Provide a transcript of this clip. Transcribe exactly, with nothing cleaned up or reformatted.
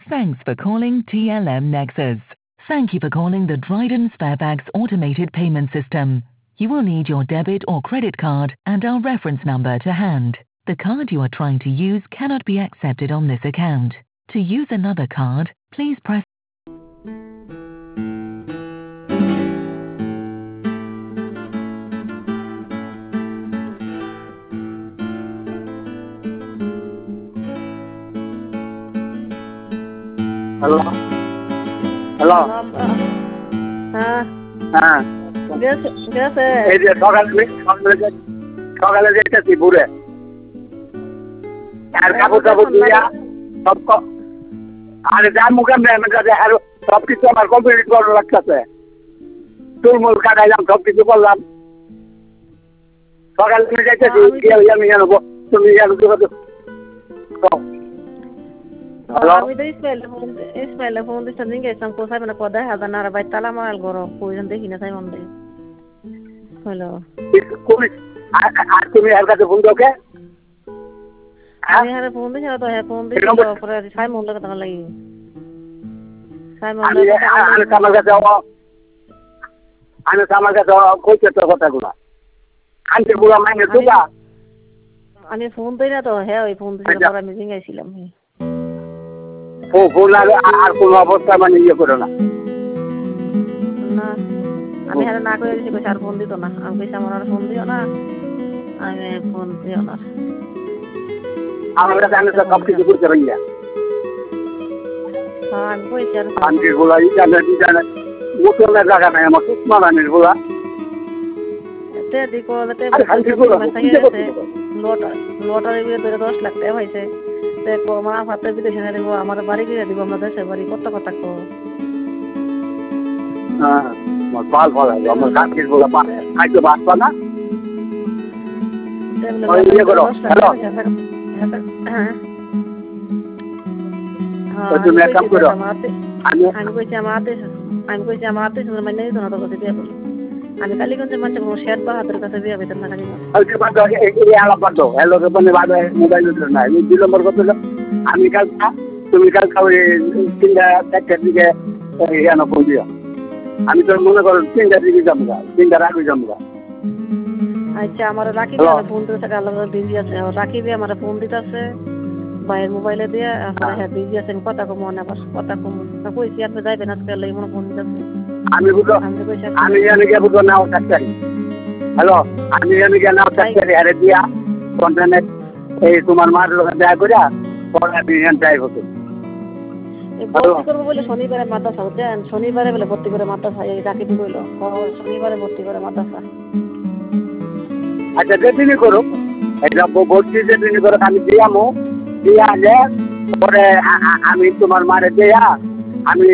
Thanks for calling T L M Nexus. Thank you for calling the Dryden Sparebags automated payment system. You will need your debit or credit card and our reference number to hand. The card you are trying to use cannot be accepted on this account. To use another card, please press hello hello হ্যাঁ হ্যাঁ গেছে গেছে এই যে সকালে সকালে যে- সকালে যেতেছি ঘুরে আর কাপড় টাপড় দিয়া সব ক- আরে যা মুখে মেয়ে কাছে আর সব কিছু আমার কমপ্লিট করা লাগতেছে চুলমুল কাটাইলাম সব কিছু করলাম সকালে তুমি যাইতেছি আমি- গিয়ে আমি জানবো তুমি জানো হ্যালো? আমি তো ইসমাইলে ফোন ইসমাইলে ফোন দিচ্ছি দিন গেছিলাম কোথায় মানে কোথায় হাজার না ভাই তালা মারাল গরম প্রয়োজন দেখি না তাই মন দেয় হলো তুমি আর- আর তুমি এর কাছে ফোন দাও কে হ্যাঁ আমি হারে ফোন দিছি না তো হ্যাঁ ফোন দিছি এরকম বল- পরে সাই মন লাগে তাহলে লাগি সাই মন আমি লাগে আমি আমার কাছে ও- আমি আমার কাছে কইতে তো কথাগুলো খান্তির গুলা মাইনে দুবা আমি ফোন দিই না তো হ্যাঁ ওই ফোন দিছি আচ্ছা। পরে আমি জিঙ্গাইছিলাম ফোন আর আর কোনো অবস্থা মানে ইয়ে করো না না আমি হারে না করে দিছি কইছি আর ফোন দিত না আমি কইছি আমার আর ফোন দিও না আমি ফোন দিও না আমার কাছে আমি সব কিছু করতে পারি না হ্যাঁ আমি কইছি আর খান্তির গুলা ইন্টারনেট ইন্টারনেট মোটরের জায়গা নাই আমার সুষমা রানির গুলা তে দিকো তে আরে খান্তির গুলা লটার লটারি বিয়ে ধরে দশ লাখ টাকা হয়েছে দেখো মা ভাতে বিদেশে না দিব আমার বাড়ি কিনে দিব আমরা দেশে বাড়ি কত কথা কো হ্যাঁ আমার ভাল ভাল লাগে আমার খান্তির গুলা খাইতে বাঁচবা না ওই ইয়ে করো, হ্যালো। তো তুমি এক কাম করো আমি আমি কইছি আমার হাতে আমি কইছি আমার হাতে মানে নিত না তো কাছে বিয়ে করলো আমি কালীগঞ্জের মানুষ কোনো শেয়ার বাহাদুর কাছে বিয়ে পেতাম না কালীগঞ্জ আজকে বাদ দাও, এই এই আলাপ বাদ দাও হ্যালো মানে বাদ মোবাইল না এই দুই নম্বর কথা হলো আমি কালকা তুমি কালকা ওই তিনটা চারটার দিকে এখানে ফোন দিও আমি তো মনে করো তিনটার দিকে যাবো গা তিনটার আগে যাবো গা আচ্ছা আমার রাখি হ্যালো। ফোন দিতে আলাদা বিজি আছে রাখি দিয়ে আমার ফোন দিতেছে ভাইয়ের মোবাইলে দিয়ে আমার হ্যাঁ বিজি আছে আমি কথা কম মনে আবার কথা কম কইছি আপনি যাইবেন আজকে লাগি মনে ফোন দিতেছে আমি বুঝো আমি তো কইছি আমি জানি গিয়ে বুঝো নাও চাকরি হ্যালো আমি জানি গিয়ে নাও চাকরি হারে দিয়া কন্টারনেট এই তোমার মার লোক দেখা করিয়া পরে আমি এখান যাই হতো এই ভর্তি করবো বলে শনিবারে মাদ্রাসা বুঝছেন শনিবারে বলে ভর্তি করে মাদ্রাসা এই রাখি দি কইলো শনিবারে ভর্তি করে মাদ্রাসা আচ্ছা যেদিনই করো এটা ভর্তি যেদিনই করো আমি দিয়ামো দিয়া যে পরে আ- আ- আমি তোমার মারে দিয়া আমি